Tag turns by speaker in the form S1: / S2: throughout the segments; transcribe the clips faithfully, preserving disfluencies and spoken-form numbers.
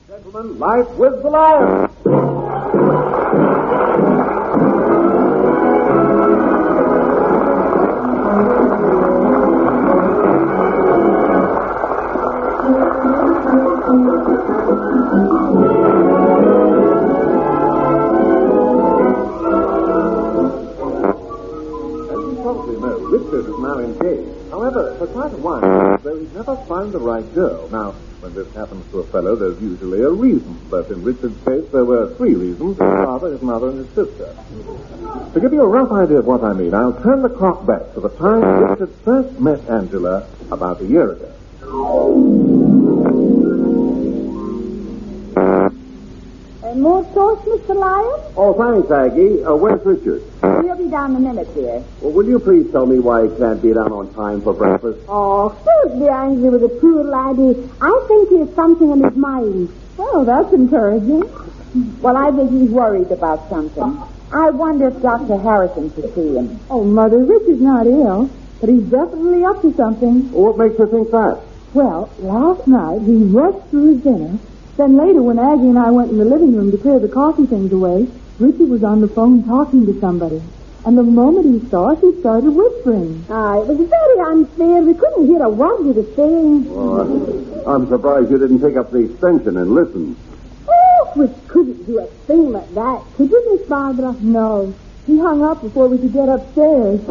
S1: Gentlemen, Life with the Lion. Richard is now engaged. However, for quite a while, though he's never found the right girl. Now, when this happens to a fellow, there's usually a reason. But in Richard's case, there were three reasons: his father, his mother, and his sister. To give you a rough idea of what I mean, I'll turn the clock back to the time Richard first met Angela about a year ago.
S2: Uh, more toast, Mister Lyon?
S1: Oh, thanks, Aggie. Uh, where's Richard?
S2: He'll be down in a minute, dear.
S1: Well, will you please tell me why he can't be down on time for breakfast?
S2: Oh, don't be angry with the poor laddie. I think he has something on his mind. Well, that's encouraging. Well, I think he's worried about something. I wonder if Doctor Harrison should see him. Oh, Mother, Richard's not ill, but he's definitely up to something.
S1: Well, what makes her think that?
S2: Well, last night he rushed through his dinner. Then later, when Aggie and I went in the living room to clear the coffee things away, Richard was on the phone talking to somebody. And the moment he saw us, he started whispering. Ah, it was very unfair. We couldn't hear a word he was saying.
S1: Oh, I'm surprised you didn't pick up the extension and listen.
S2: Oh, we couldn't do a thing like that. Could you, Miss Barbara? No. He hung up before we could get upstairs.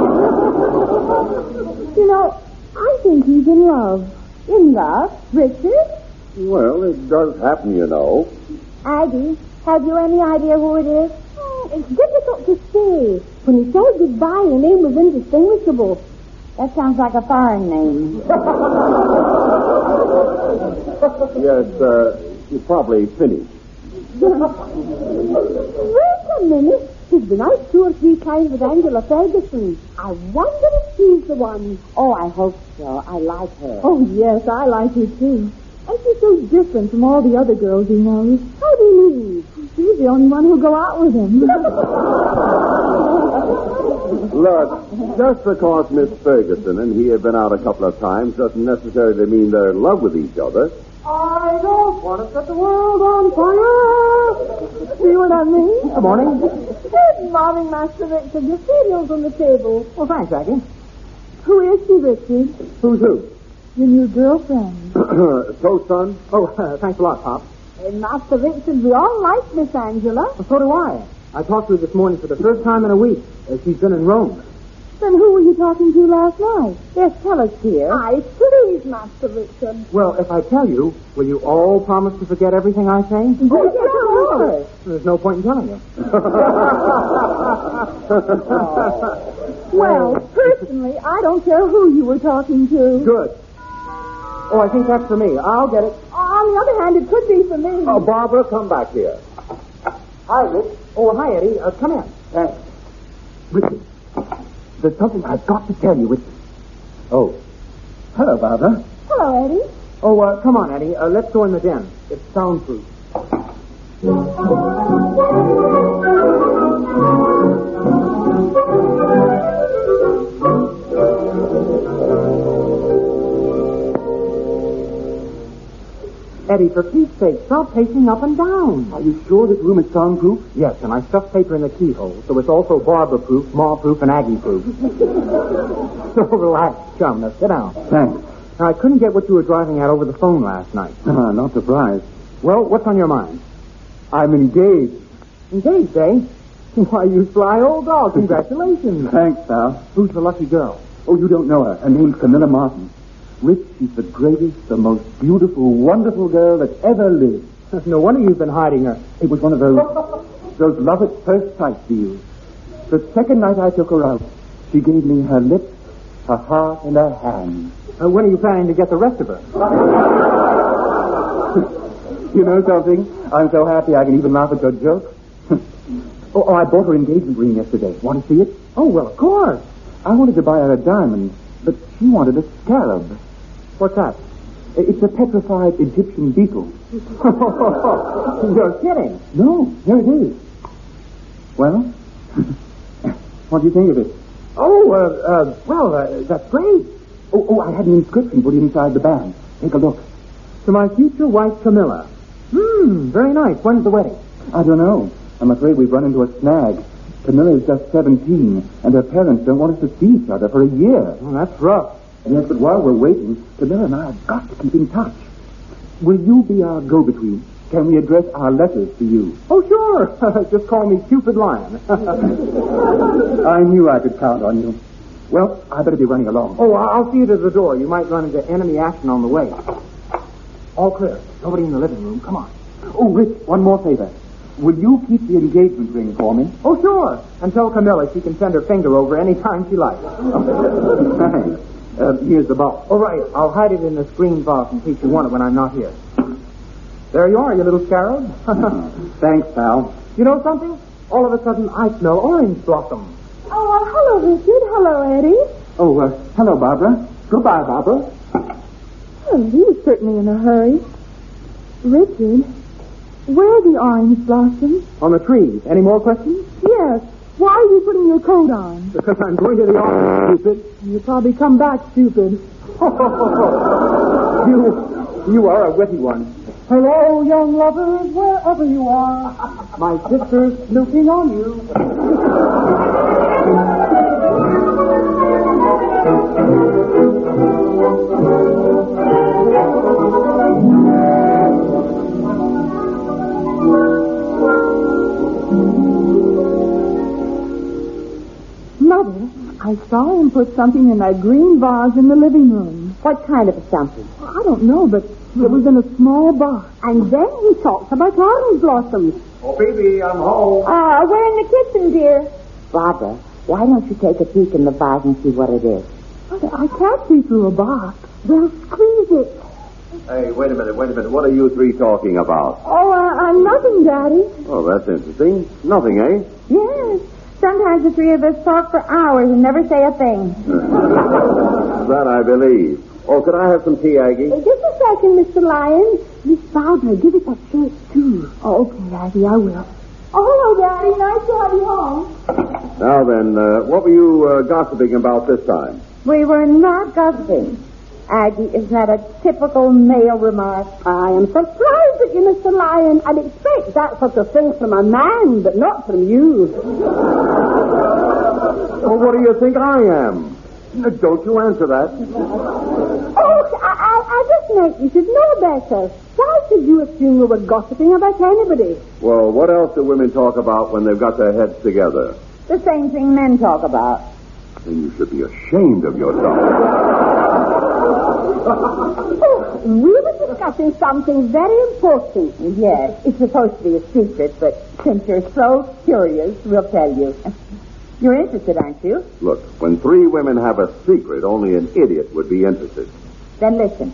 S2: You know, I think he's in love. In love? Richard?
S1: Well, it does happen, you know.
S2: Aggie, have you any idea who it is? Oh, it's difficult to say. When he said goodbye, the name was indistinguishable. That sounds like a foreign name.
S1: Yes, uh, he's probably finished.
S2: Wait a minute. He's been out two or three times with Angela Ferguson. I wonder if she's the one. Oh, I hope so. I like her. Oh, yes, I like her, too. And she's so different from all the other girls he knows. How do you mean? She's the only one who'll go out with him.
S1: Look, just because Miss Ferguson and he have been out a couple of times doesn't necessarily mean they're in love with each other.
S2: I don't want to set the world on fire. See what I mean?
S3: Good morning.
S2: Good morning, Master Richard. Your cereal's on the table.
S3: Well, thanks, Aggie.
S2: Who is she, Richard?
S1: Who's who?
S2: Your new girlfriend.
S1: So, son?
S3: Oh, uh, thanks a lot, Pop.
S2: Hey, Master Richard, we all like Miss Angela.
S3: Well, so do I. I talked to her this morning for the first time in a week. Uh, she's been in Rome.
S2: Then who were you talking to last night? Yes, tell us, dear. Aye, please, Master Richard.
S3: Well, if I tell you, will you all promise to forget everything I say?
S2: Yes, of course.
S3: There's no point in telling you.
S2: Well, personally, I don't care who you were talking to.
S3: Good. Oh, I think that's for me. I'll get it.
S2: On the other hand, it could be for me.
S1: Oh, Barbara, come back here.
S3: Hi, Rick. Oh, hi, Eddie. Uh, come in.
S4: Thanks. Richard, there's something I've got to tell you. It's... Oh. Hello, Barbara.
S2: Hello, Eddie.
S3: Oh, uh, come on, Eddie. Uh, let's go in the den. It's soundproof. Eddie, for Pete's sake, stop pacing up and down.
S4: Are you sure this room is soundproof?
S3: Yes, and I stuffed paper in the keyhole, so it's also Barbara-proof, Ma-proof, and Aggie-proof. So relax, chum. Now sit down.
S4: Thanks.
S3: Now, I couldn't get what you were driving at over the phone last night.
S4: Uh, not surprised.
S3: Well, what's on your mind?
S4: I'm engaged.
S3: Engaged, eh? Why, you sly old dog. Congratulations.
S4: Thanks, pal.
S3: Who's the lucky girl?
S4: Oh, you don't know her. Her name's Camilla Martin. Rich, she's the greatest, the most beautiful, wonderful girl that ever lived.
S3: No wonder you've been hiding her.
S4: It was one of those, those love at first sight deals. The second night I took her out, she gave me her lips, her heart, and her hand.
S3: Uh, when are you planning to get the rest of her?
S4: You know something? I'm so happy I can even laugh at your joke. oh, oh, I bought her engagement ring yesterday. Want to see it?
S3: Oh, well, of course.
S4: I wanted to buy her a diamond, but she wanted a scarab.
S3: What's that?
S4: It's a petrified Egyptian beetle.
S3: You're kidding.
S4: No, here it is. Well, what do you think of it?
S3: Oh, uh, uh, well, uh, that's great.
S4: Oh, oh, I had an inscription put inside the band. Take a look.
S3: To my future wife, Camilla, Hmm, very nice. When's the wedding?
S4: I don't know. I'm afraid we've run into a snag. Camilla's just seventeen, and her parents don't want us to see each other for a year.
S3: Well, that's rough.
S4: Yes, but while we're waiting, Camilla and I have got to keep in touch. Will you be our go-between? Can we address our letters to you?
S3: Oh, sure. Just call me Cupid Lion.
S4: I knew I could count on you. Well, I better be running along.
S3: Oh, I'll see you to the door. You might run into enemy action on the way. All clear. Nobody in the living room. Come on.
S4: Oh, Rich, one more favor. Will you keep the engagement ring for me?
S3: Oh, sure. And tell Camilla she can send her finger over any time she likes.
S4: Thanks. Uh, here's the box.
S3: All right. I'll hide it in this green vase in case you want it when I'm not here. There you are, you little scarab.
S4: Thanks, pal.
S3: You know something? All of a sudden, I smell orange blossom.
S2: Oh, well, hello, Richard. Hello, Eddie.
S4: Oh, uh, hello, Barbara. Goodbye, Barbara.
S2: Oh, he was certainly in a hurry. Richard, where are the orange blossoms?
S3: On the trees. Any more questions?
S2: Yes. Why are you putting your coat on?
S3: Because I'm going to the office, stupid.
S2: You probably come back, stupid.
S3: you, you are a witty one. Hello, young lovers, wherever you are. My sister's snooping on you.
S2: Mother, I saw him put something in that green vase in the living room.
S5: What kind of something?
S2: I don't know, but it was in a small box. And then he talked about orange blossoms.
S1: Oh, baby, I'm home.
S5: Ah, uh, we're in the kitchen, dear. Barbara, why don't you take a peek in the vase and see what it is?
S2: Mother, I can't see through a box. Well, squeeze it.
S1: Hey, wait a minute, wait a minute. What are you three talking about?
S2: Oh, uh, uh, nothing, Daddy.
S1: Oh, that's interesting. Nothing, eh?
S5: Yes. Sometimes the three of us talk for hours and never say a thing.
S1: That I believe. Oh, could I have some tea, Aggie?
S2: Uh, just a second, Mister Lyon. Miss Barbara, give it a shake, too. Oh, okay, Aggie, I will. Oh, hello, Daddy. Nice to have you home.
S1: Now then, uh, what were you uh, gossiping about this time?
S5: We were not gossiping. Aggie, isn't that a typical male remark?
S2: I am surprised at you, Mister Lyon. I'd expect that sort of thing from a man, but not from you.
S1: Well, what do you think I am? Don't you answer that.
S2: Oh, I, I, I just meant you should know better. Why should you assume we were gossiping about anybody?
S1: Well, what else do women talk about when they've got their heads together?
S5: The same thing men talk about.
S1: Then you should be ashamed of yourself.
S2: Oh, we were discussing something very important.
S5: Yes, it's supposed to be a secret, but since you're so curious, we'll tell you. You're interested, aren't you?
S1: Look, when three women have a secret, only an idiot would be interested.
S5: Then listen.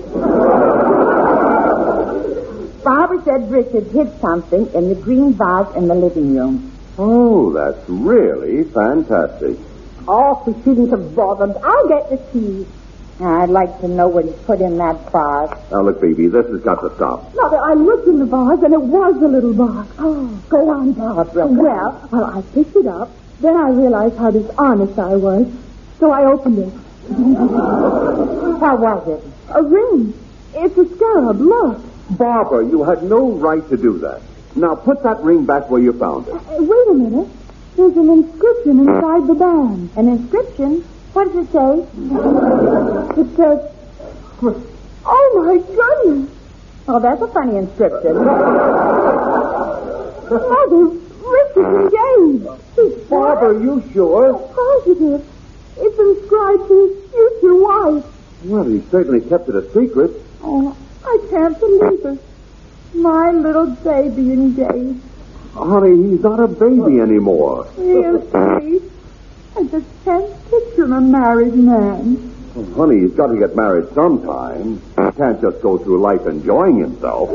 S5: Barbara said Richard hid something in the green vase in the living room.
S1: Oh, that's really fantastic.
S2: Oh, we shouldn't have bothered. I'll get the keys.
S5: I'd like to know what he put in that vase.
S1: Now, look, baby, this has got to stop.
S2: Mother, I looked in the vase, and it was a little box. Oh, go on, Barbara. Well, well, I picked it up. Then I realized how dishonest I was, so I opened it.
S5: What was it?
S2: A ring. It's a scarab, look.
S1: Barbara, you had no right to do that. Now, put that ring back where you found it.
S2: Uh, wait a minute. There's an inscription inside the band.
S5: An inscription? What does it say?
S2: It says, oh, my goodness.
S5: Oh, that's a funny inscription.
S2: Mother, Richard's engaged. He's
S1: Barbara, you sure?
S2: positive. It's inscribed to his future wife.
S1: Well, he certainly kept it a secret.
S2: Oh, I can't believe it. My little baby engaged.
S1: Honey, he's not a baby anymore.
S2: He is sweet. I just can't picture a married man.
S1: Oh, honey, he's got to get married sometime. He can't just go through life enjoying himself.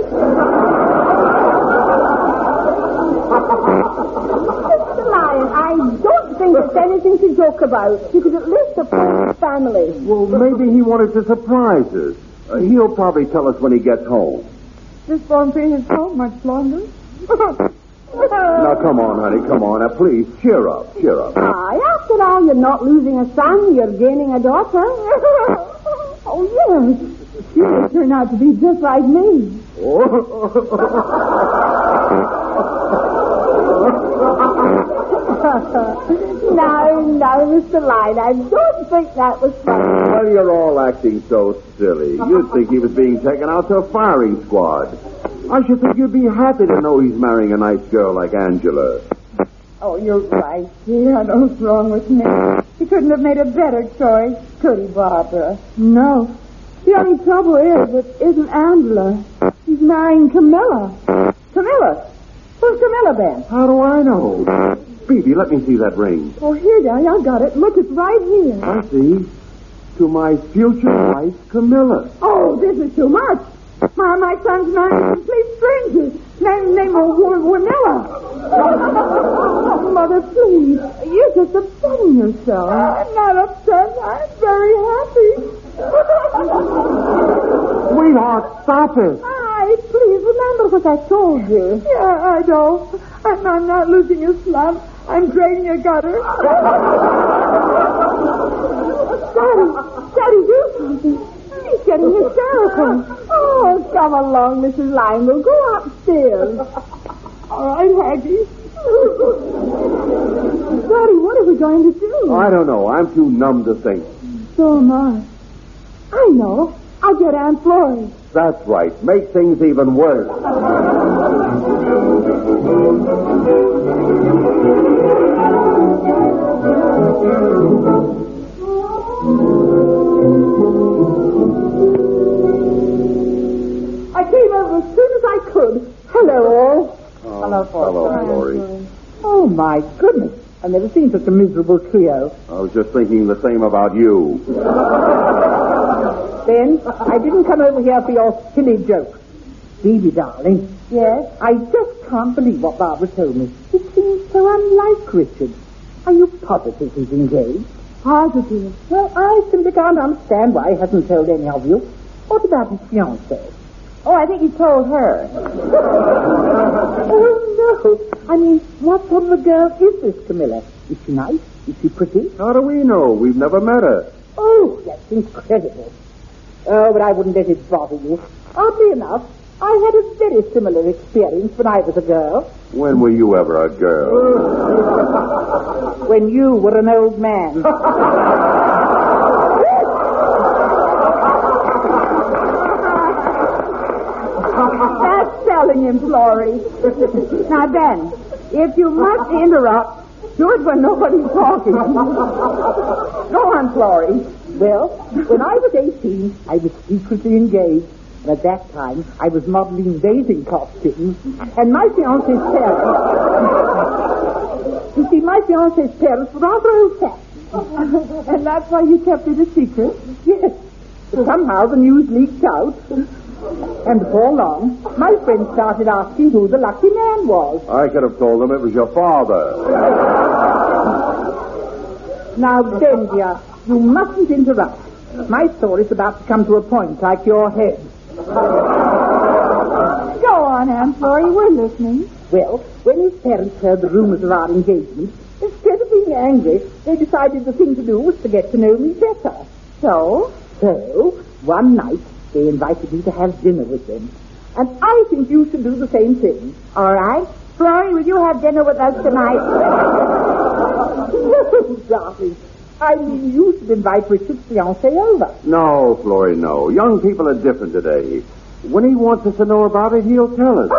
S2: Mister Lyon, I don't think it's anything to joke about. You could at least approach his family.
S1: Well, maybe he wanted to surprise us. Uh, he'll probably tell us when he gets home.
S2: This won't be his home much longer.
S1: Now, come on, honey, come on. Now, please, cheer up, cheer up.
S2: Aye, after all, you're not losing a son, you're gaining a daughter. Oh, yes. She may turn out to be just like me.
S1: Oh,
S2: No, no, Mister Line, I don't think that was funny.
S6: Well, you're all acting so silly. You'd think he was being taken out to a firing squad. I should think you'd be happy to know he's marrying a nice girl like Angela.
S5: Oh, you're right, dear. I know what's wrong with me. He couldn't have made a better choice, could he, Barbara?
S2: No. The only trouble is, it isn't Angela. He's marrying Camilla.
S5: Camilla? Who's Camilla, Ben?
S6: How do I know? Phoebe, let me see that ring.
S2: Oh, here, Daddy, I got it. Look, it's right here.
S6: I see. To my future wife, Camilla.
S2: Oh, this is too much. My, my son's marrying a complete stranger. Name, name of Wanilla. Mother, please. You're just upsetting yourself. I'm not upset. I'm very happy.
S6: Sweetheart, stop it.
S2: Hi, please remember what I told you. Yeah, I know. I'm, I'm not losing a slump. I'm draining a gutter. Daddy, Daddy, do something. He's getting hysterical. Oh, come along, Missus Lime. We'll go upstairs. All right, Haggy. Daddy, what are we going to do?
S6: I don't know. I'm too numb to think.
S2: So am I. I know. I'll get Aunt Florrie.
S6: That's right. Make things even worse.
S2: I came over as soon as I could. Hello, all.
S6: Oh,
S5: Hello,
S6: hello, Florrie.
S5: Oh, my goodness. I've never seen such a miserable trio.
S6: I was just thinking the same about you.
S5: Ben, I didn't come over here for your silly jokes. Phoebe, darling.
S2: Yes?
S5: I just can't believe what Barbara told me. It seems so unlike Richard. Are you positive he's engaged?
S2: Positive.
S5: Well, I simply can't understand why he hasn't told any of you. What about his fiancée?
S2: Oh, I think he told her.
S5: Oh, no. I mean, what sort of a girl is this Camilla? Is she nice? Is she pretty?
S6: How do we know? We've never met her.
S5: Oh, that's incredible. Oh, but I wouldn't let it bother you. Oddly enough, I had a very similar experience when I was a girl.
S6: When were you ever a girl?
S5: When you were an old man.
S2: That's selling him, Florrie. Now, Ben, if you must interrupt, do it when nobody's talking. Go on, Florrie.
S5: Well, when I was eighteen, I was secretly engaged. And at that time, I was modeling bathing costumes. And my fiancé's parents... You see, my fiancé's parents were rather old-fashioned.
S2: And that's why you kept it a secret?
S5: Yes. But somehow the news leaked out. And before long, my friends started asking who the lucky man was.
S6: I could have told them it was your father.
S5: Now, Ben, dear, you mustn't interrupt. My story's about to come to a point like your head.
S2: Go on, Aunt Florrie, we're listening.
S5: Well, when his parents heard the rumors of our engagement, instead of being angry, they decided the thing to do was to get to know me better.
S2: So?
S5: So, one night, they invited me to have dinner with them. And I think you should do the same thing.
S2: All right. Florrie, will you have dinner with us tonight?
S5: No, darling. I mean, you should invite Richard's fiancée over.
S6: No, Florrie, no. Young people are different today. When he wants us to know about it, he'll tell us.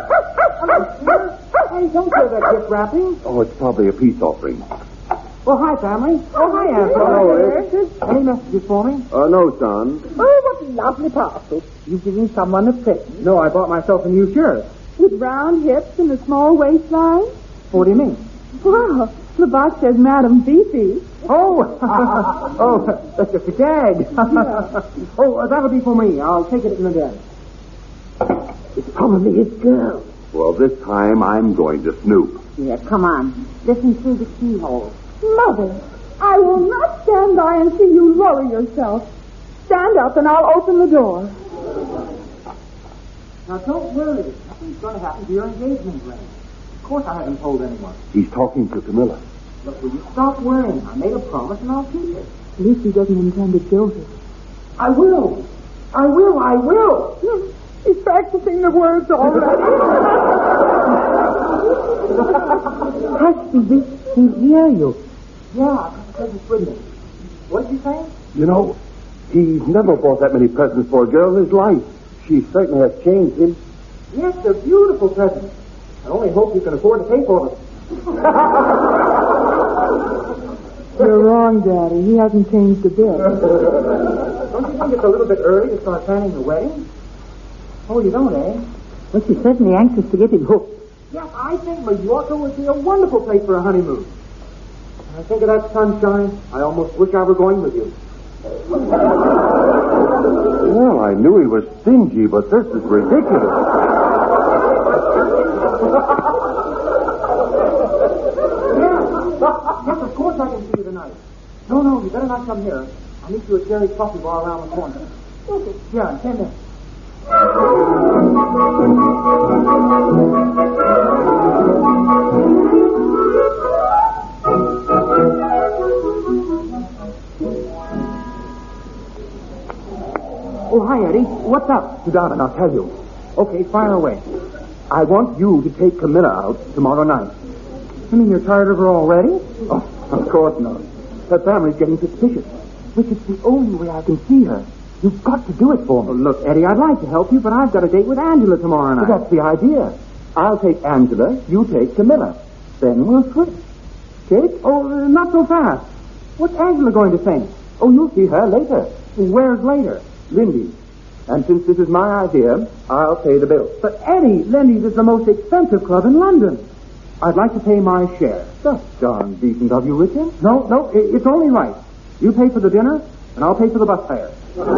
S3: Hey, don't throw that gift wrapping.
S6: Oh, it's probably a peace offering.
S3: Oh, hi, family. Oh, hi, Aunt
S6: Hello,
S3: Florrie. Any messages for me?
S6: Uh, no, son.
S5: Oh, what a lovely parcel. You've given someone a present.
S3: No, I bought myself a new shirt.
S2: With round hips and a small waistline?
S3: What do you mean?
S2: Wow, the box says Madam Fifi.
S3: Oh, oh, that's just a gag. Oh, uh, that'll be for me. I'll take it in the day.
S5: It's probably his girl.
S6: Well, this time I'm going to snoop.
S2: Yeah, come on. Listen through the keyhole. Mother, I will not stand by and see you lower yourself. Stand up and I'll open the door.
S3: Now, don't worry. Nothing's going to happen to your engagement ring. Of course I haven't told anyone.
S6: He's talking to Camilla.
S3: Look, will you stop worrying? I made a promise and I'll keep it.
S2: At least he doesn't intend to kill her.
S3: I will. I will. I will.
S5: He's practicing the words already. Hush, Phoebe. He'll hear you.
S3: Yeah, presents with me. What did you say?
S6: You know, he's never bought that many presents for a girl in his life. She certainly has changed him.
S3: Yes, they're beautiful presents. I only hope you can afford to pay for them.
S5: You're wrong, Daddy. He hasn't changed a bit.
S3: Don't you think it's a little bit early to start planning the wedding? Oh, you don't, eh?
S5: Well, she's certainly anxious to get him hooked.
S3: Yes, I think Mallorca would be a wonderful place for a honeymoon. When I think of that sunshine, I almost wish I were going with you.
S6: Well, I knew he was stingy, but this is ridiculous.
S3: Yes, of course I can see you tonight. No, no, you better not come here. I'll meet you at Jerry's Coffee Bar around the corner. Okay. Yeah, in ten minutes.
S4: Oh, hi, Eddie. What's up? Sit down and I'll tell you. Okay, fire away. I want you to take Camilla out tomorrow night.
S3: You mean you're tired of her already?
S4: Oh, of course not. Her family's getting suspicious. Which is the only way I can see her. You've got to do it for me.
S3: Oh, look, Eddie, I'd like to help you, but I've got a date with Angela tomorrow night.
S4: But that's the idea. I'll take Angela, you take Camilla. Then we'll switch. Kate?
S3: Oh, uh, not so fast. What's Angela going to think?
S4: Oh, you'll see her later.
S3: Where's later?
S4: Lindy's. And since this is my idea, I'll pay the bill.
S3: But, Eddie, Lindy's is the most expensive club in London. I'd like to pay my share.
S4: That's darn decent of you, Richard.
S3: No, no, it, it's only right. You pay for the dinner, and I'll pay for the bus fare.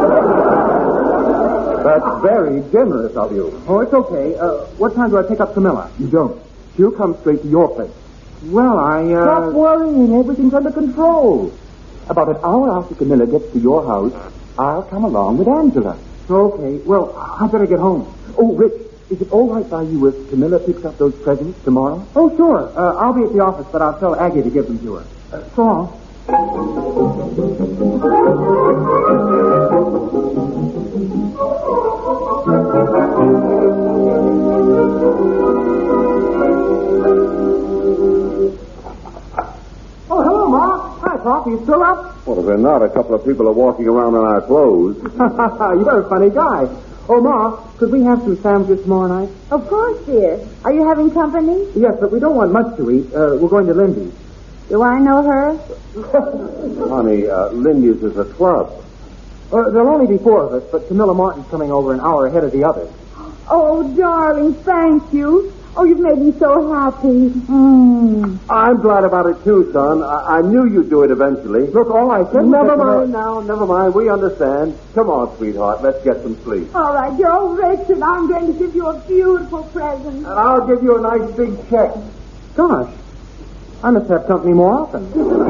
S4: That's very generous of you.
S3: Oh, it's okay. Uh, what time do I pick up Camilla?
S4: You don't. She'll come straight to your place.
S3: Well, I, uh...
S4: Stop worrying. Everything's under control. About an hour after Camilla gets to your house, I'll come along with Angela.
S3: Okay. Well, I better get home.
S4: Oh, Rich, is it all right by you if Camilla picks up those presents tomorrow?
S3: Oh, sure. Uh, I'll be at the office, but I'll tell Aggie to give them to her. Uh, so long. Oh, hello, Ma. Hi, Pop. Are you still up?
S6: Well, if they're not, a couple of people are walking around in our clothes.
S3: You're a funny guy. Oh, Ma, could we have some sandwiches tomorrow night?
S2: Of course, dear. Are you having company?
S3: Yes, but we don't want much to eat. Uh, we're going to Lindy's.
S2: Do I know her?
S6: Honey, uh, Lindy's is a club.
S3: Uh, there'll only be four of us, but Camilla Martin's coming over an hour ahead of the others.
S2: Oh, darling, thank you. Oh, you've made me so happy. Mm.
S6: I'm glad about it, too, son. I, I knew you'd do it eventually.
S3: Look, all I said was
S6: Never
S3: that-
S6: mind now, never mind. We understand. Come on, sweetheart. Let's get some sleep.
S2: All right, dear. Oh, Richard, I'm going to give you a beautiful present.
S6: And I'll give you a nice big check.
S3: Gosh, I must have company more often.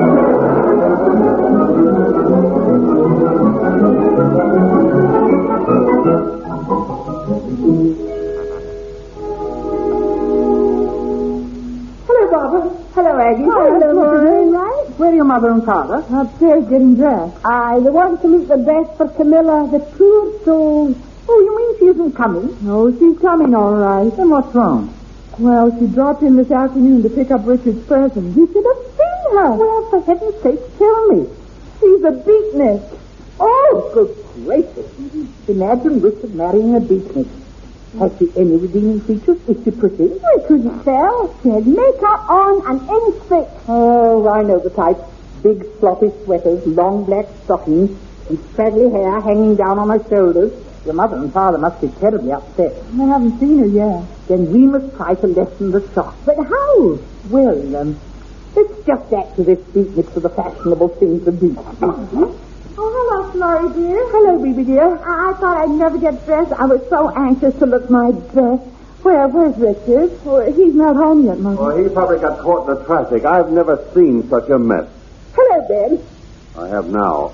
S2: Hello, Barbara. Hello, Aggie. Hello, Lauren. Right?
S3: Where are your mother and father?
S2: Upstairs getting dressed. I they want to meet the best for Camilla, the poor soul.
S5: Oh, you mean she isn't coming?
S2: No, she's coming all right.
S5: Then what's wrong?
S2: Well, she dropped in this afternoon to pick up Richard's present. You should have seen her.
S5: Well, for heaven's sake, tell me.
S2: She's a beatnik.
S5: Oh, good gracious. Imagine Richard marrying a beatnik. Has she any redeeming features? Is she pretty?
S2: I couldn't tell. She had makeup on an inch thick.
S5: Oh, I know the type. Big floppy sweaters, long black stockings, and straggly hair hanging down on her shoulders. Your mother and father must be terribly upset.
S2: I haven't seen her yet.
S5: Then we must try to lessen the shock.
S2: But how?
S5: Well, um, let's just act as if beatniks are the fashionable thing to do.
S2: Mm-hmm. Oh, hello, Florrie, dear.
S5: Hello, baby dear.
S2: I, I thought I'd never get dressed. I was so anxious to look my best. Where, where's Richard? Oh, he's not home yet, Mother.
S6: Well, he probably got caught in the traffic. I've never seen such a mess.
S5: Hello, Ben.
S6: I have now.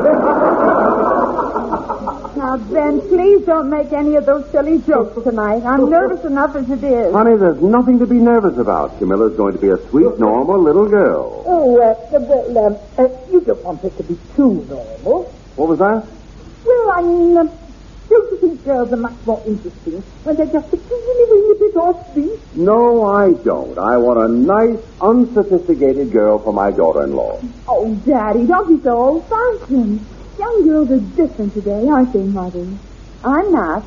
S2: Now, Ben, please don't make any of those silly jokes tonight. I'm nervous enough as it is.
S6: Honey, there's nothing to be nervous about. Camilla's going to be a sweet, normal little girl.
S5: Oh, uh, well, um, uh, you don't want her to be too normal.
S6: What was that?
S2: Well, I mean, uh,
S5: Don't you think girls are much more interesting when they're just a teeny weeny bit offbeat?
S6: No, I don't. I want a nice, unsophisticated girl for my daughter-in-law.
S2: Oh, Daddy, don't be so old-fashioned. Young girls are different today, aren't they, Mother? I'm not.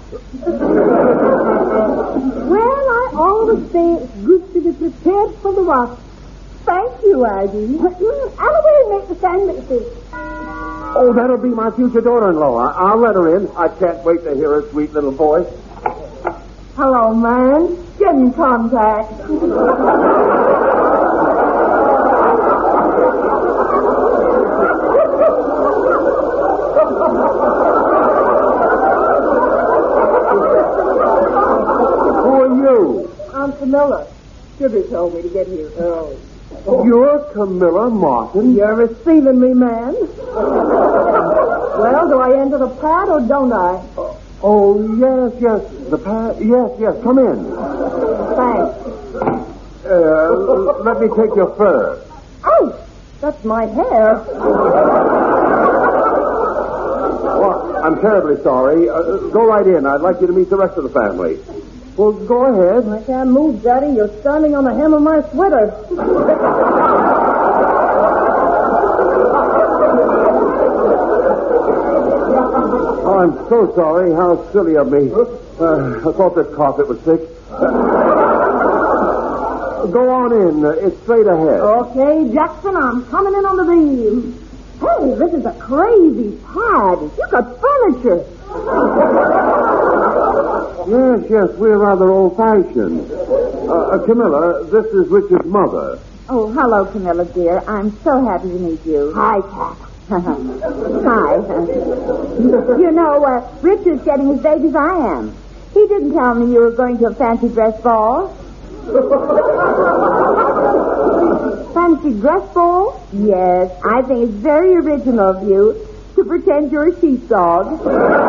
S2: Well, I always say it's good to be prepared for the worst. Thank you, Aggie. I'll away make the sandwiches.
S6: Oh, that'll be my future daughter-in-law. I- I'll let her in. I can't wait to hear her sweet little voice.
S2: Hello, man. Get in contact.
S6: Who are you?
S2: I'm Camilla. Sugar told me to get here early.
S6: You're Camilla Martin?
S2: You're receiving me, man. Well, do I enter the pad or don't I?
S6: Oh, yes, yes. The pad. Yes, yes. Come in.
S2: Thanks.
S6: Uh, let me take your fur.
S2: Oh, that's my hair.
S6: Well, I'm terribly sorry. Uh, go right in. I'd like you to meet the rest of the family. Well, go ahead.
S2: I can't move, Daddy. You're standing on the hem of my sweater.
S6: Oh, I'm so sorry. How silly of me. Uh, I thought this carpet was thick. Uh, go on in. Uh, it's straight ahead.
S2: Okay, Jackson, I'm coming in on the beam. Hey, this is a crazy pad. You got furniture.
S6: Yes, yes, we're rather old-fashioned. Uh, uh, Camilla, this is Richard's mother.
S2: Oh, hello, Camilla, dear. I'm so happy to meet you. Hi, Cat. Hi. You know, uh, Richard's getting as big as I am. He didn't tell me you were going to a fancy dress ball. Fancy dress ball? Yes, I think it's very original of you to pretend you're a sheepdog.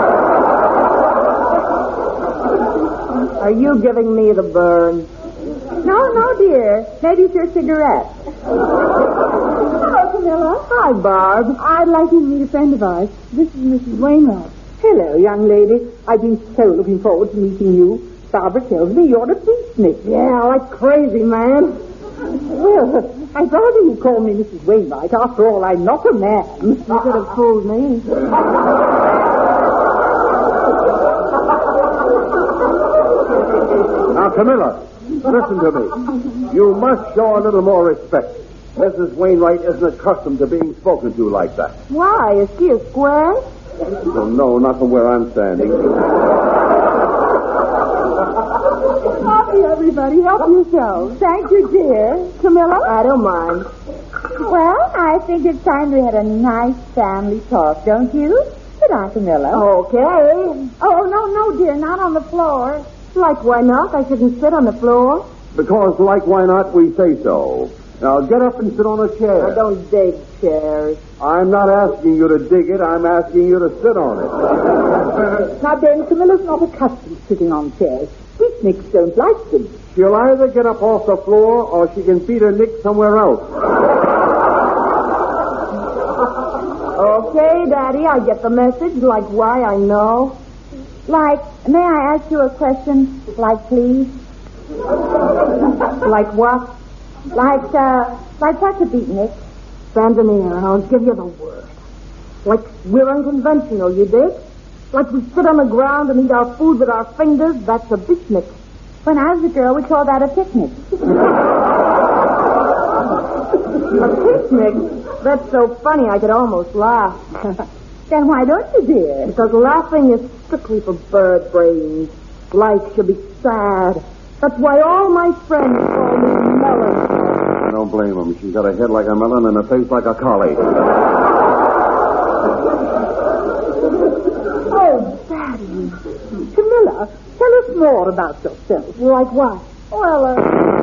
S2: Are you giving me the burn? No, no, dear. Maybe it's your cigarette. Hello, Camilla. Hi, Barb. I'd like you to meet a friend of ours. This is Missus Wainwright.
S5: Hello, young lady. I've been so looking forward to meeting you. Barbara tells me you're a beatnik.
S2: Yeah, like crazy, man.
S5: Well, I'd rather you call me Missus Wainwright. After all, I'm not a man.
S2: You could have fooled me.
S6: Now, Camilla, listen to me. You must show a little more respect. Missus Wainwright isn't accustomed to being spoken to like that.
S2: Why? Is she a square?
S6: Oh, no, not from where I'm standing.
S2: Coffee, everybody. Help yourselves. Thank you, dear. Camilla? I don't mind. Well, I think it's time we had a nice family talk, don't you? Sit down, Camilla. Okay. Oh, no, no, dear, not on the floor. Like, why not? I shouldn't sit on the floor.
S6: Because, like, why not, we say so. Now, get up and sit on a chair.
S2: I don't dig chairs.
S6: I'm not asking you to dig it. I'm asking you to sit on it.
S5: Now, then, Camilla's not accustomed to sitting on chairs. Beatniks don't like them.
S6: She'll either get up off the floor or she can beat her nick somewhere else.
S2: Okay, Daddy, I get the message. Like, why, I know. Like, may I ask you a question? Like, please? Like what? Like, uh, like what's a beatnik? Stand near and I'll give you the word. Like, we're unconventional, you dig? Like we sit on the ground and eat our food with our fingers, that's a beatnik. When I was a girl, we called that a picnic. A picnic? That's so funny I could almost laugh. Then why don't you, dear? Because laughing is strictly for bird brains. Life should be sad. That's why all my friends call me Melon.
S6: I don't blame him. She's got a head like a melon and a face like a collie.
S5: Oh, Daddy. Camilla, tell us more about yourself.
S2: Like what? Well, uh...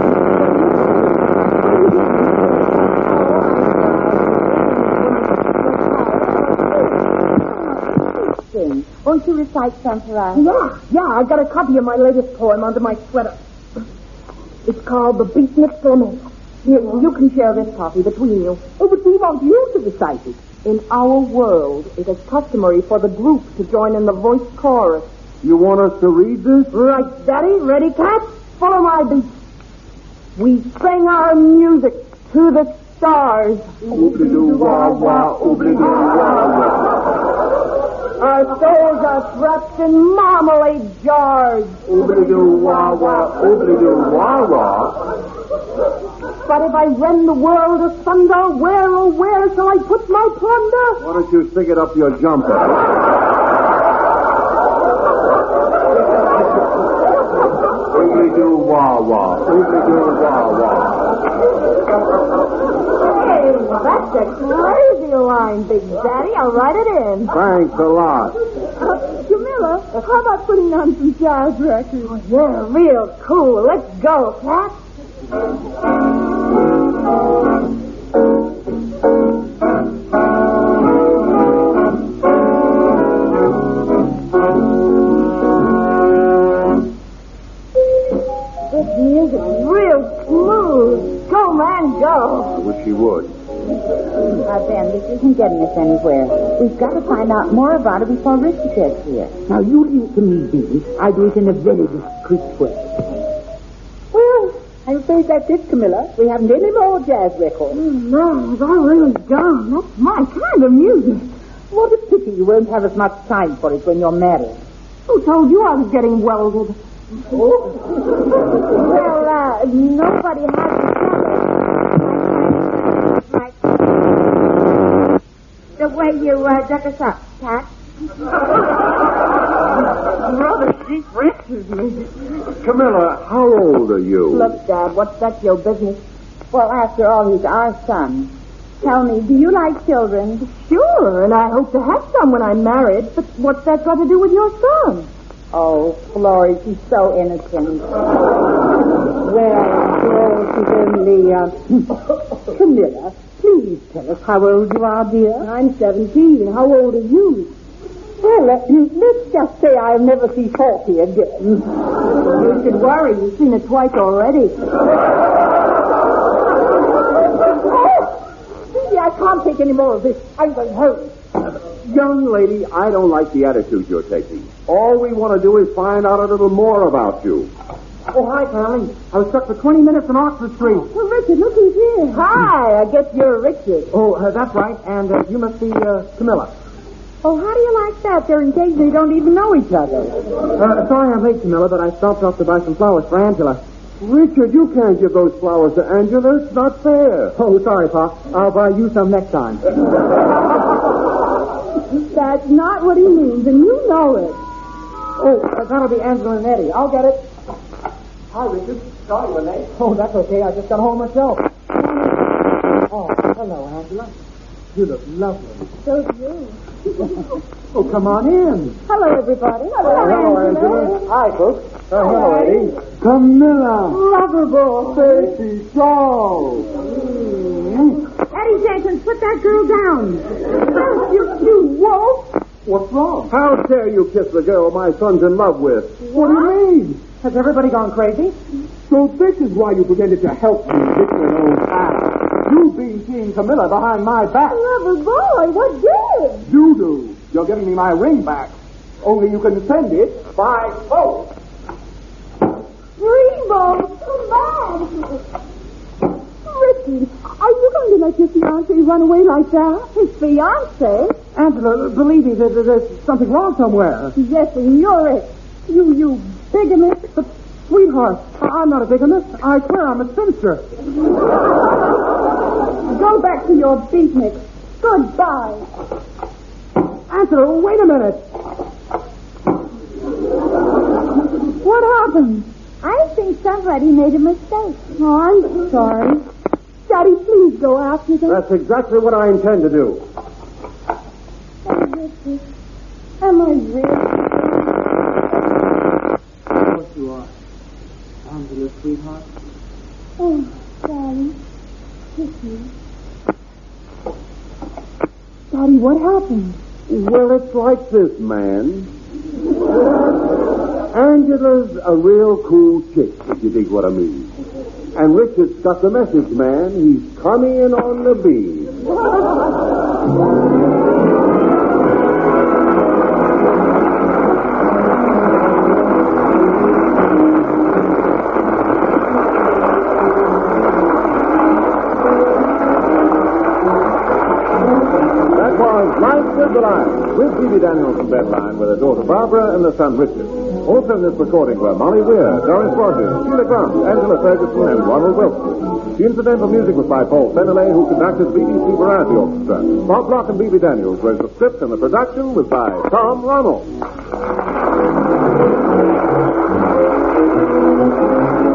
S2: Won't you recite some for us? Yeah, yeah, I got a copy of my latest poem under my sweater. It's called The Beatnik Lament. Here, you can share this copy between you.
S5: Oh, but we want you to recite it.
S7: In our world, it is customary for the group to join in the voice chorus.
S6: You want us to read this?
S7: Right, Daddy. Ready, cats? Follow my beat. We sing our music to the stars.
S6: Oobly-doo, wah, wah, oobly-doo, wah, wah.
S7: Our souls are trapped in marmalade jars.
S6: Oobly-doo, wah, wah, oobly-doo, wah, wah.
S7: But if I rend the world asunder, where, oh, where shall I put my plunder?
S6: Why don't you stick it up your jumper? Oobly-doo, wah, wah, oobly-doo, wah, wah.
S7: Hey, that's a crazy line, Big Daddy. I'll write it in.
S6: Thanks a lot.
S7: Uh, Camilla, how about putting on some jazz records? Oh, yeah, real cool. Let's go, Cat. This music's real smooth. Go, man, go.
S6: I wish you would.
S2: Uh, Ben, this isn't getting us anywhere. We've got to find out more about it before Richard gets here.
S5: Now, you leave it to me, Bee. I do it in a very discreet way. Well, I'm afraid that's it, Camilla. We haven't any more jazz records.
S7: No, I really don't. That's my kind of music.
S5: What a pity you won't have as much time for it when you're married.
S7: Who told you I was getting welded? Well, uh, nobody has
S2: The way you uh, duck us up, Cat.
S7: Brother, she frisks me.
S6: Camilla, how old are you?
S7: Look, Dad, what's that your business?
S2: Well, after all, he's our son. Tell me, do you like children?
S7: Sure, and I hope to have some when I'm married, but what's that got to do with your son?
S5: Oh, Florrie, she's so innocent. Well, well, she's only, uh... Camilla, please tell us how old you are, dear.
S7: I'm seventeen. How old are you?
S5: Well, uh, let's just say I'll never see forty again.
S7: You should worry. You've seen it twice already.
S5: See, I can't take any more of this. I'm going home.
S6: Young lady, I don't like the attitude you're taking. All we want to do is find out a little more about you.
S3: Oh, hi, Carly. I was stuck for twenty minutes on Oxford Street.
S7: Well, Richard, look who's here. Hi, I guess you're Richard.
S3: Oh, uh, that's right. And uh, you must be uh, Camilla.
S7: Oh, how do you like that? They're engaged. They don't even know each other.
S3: Uh, sorry I'm late, Camilla, but I stopped off to buy some flowers for Angela.
S6: Richard, you can't give those flowers to Angela. It's not fair.
S3: Oh, sorry, Pop. I'll buy you some next time.
S7: That's not what he means, and you know it.
S3: Oh, uh, that'll be Angela and Eddie. I'll get it. Hi, Richard. Sorry we're late. Oh, that's okay. I just got home myself. Oh, hello, Angela. You look lovely.
S7: So do you.
S3: Oh, come on in.
S7: Hello, everybody. Hello,
S3: Hello,
S7: Angela.
S3: Angela. Hi, folks. Uh,
S7: hello,
S3: Eddie.
S6: Camilla.
S7: Lovable.
S6: Stacy Shaw.
S2: Eddie Jenkins, put that girl down.
S7: You, you wolf.
S6: What's wrong? How dare you kiss the girl my son's in love with? What, do you mean?
S3: Has everybody gone crazy?
S6: So this is why you pretended to help me get your own ass. You've been seeing Camilla behind my back.
S7: Lover boy, what did?
S6: Doo-doo. You're giving me my ring back. Only you can send it by post.
S7: Rebo, come back. Richard, are you going to let your fiancé run away like that? His fiancé?
S3: Angela, believe me, there, there- there's something wrong somewhere.
S7: Yes, and you're it. You, you bigamist.
S3: But, sweetheart, I- I'm not a bigamist. I swear I'm a spinster.
S7: Go back to your beatnik. Goodbye.
S3: Angela, wait a minute.
S7: What happened?
S2: I think somebody made a mistake.
S7: Oh, I'm sorry. Daddy, please go after them.
S6: That's exactly what I intend to do.
S7: Oh, Richard, am I really?
S3: Of course you are. Angela, sweetheart.
S7: Oh, darling. Kiss me. Daddy, what happened?
S6: Well, it's like this, man. Angela's a real cool chick, if you dig what I mean. And Richard's got the message, man. He's coming in on the beam.
S1: Life with the Lion, with Phoebe Daniels from Bedline, with her daughter Barbara and their son Richard. Also in this recording were Molly Weir, Doris Rogers, Sheila Grant, Angela Ferguson, and Ronald Wilson. The incidental music was by Paul Feneley, who conducted the B B C Variety Orchestra. Bob Block and Phoebe Daniels wrote the script, and the production was by Tom Ronald.